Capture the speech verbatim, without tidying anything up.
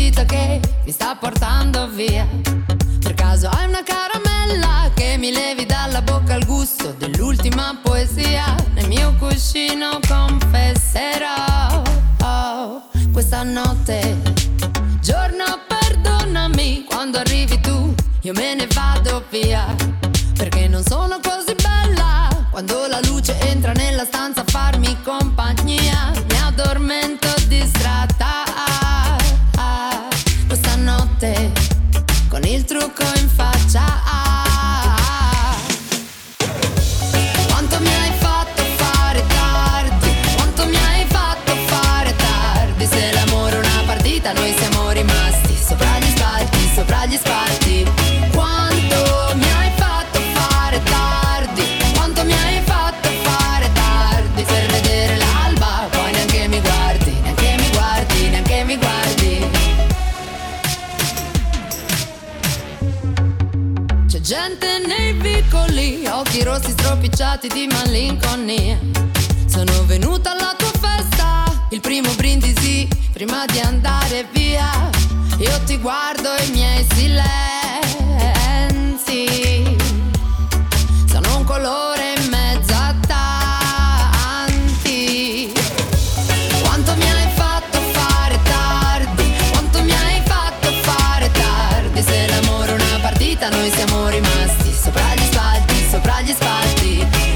vita che mi sta portando via. Per caso hai una caramella che mi levi dalla bocca il gusto dell'ultima poesia? Nel mio cuscino confesserò, oh, questa notte, giorno perdonami, quando arrivi tu io me ne vado via. Perché non sono così bella quando la luce entra nella stanza a farmi compagnia. Mi addormento distratta questa notte con il trucco in faccia. Quanto mi hai fatto fare tardi, quanto mi hai fatto fare tardi. Se l'amore è una partita noi siamo rimasti sopra gli spalti, sopra gli spalti. Quanto mi hai fatto fare tardi, quanto mi hai fatto fare tardi. Per vedere l'alba poi neanche mi guardi, neanche mi guardi, neanche mi guardi. C'è gente nei vicoli, occhi rossi stropicciati di malinconia. Sono venuta alla tua festa, il primo brindisi prima di andare via. Io ti guardo e i miei silenzi sono un colore in mezzo a tanti. Quanto mi hai fatto fare tardi, quanto mi hai fatto fare tardi. Se l'amore è una partita noi siamo rimasti sopra gli spalti, sopra gli spalti.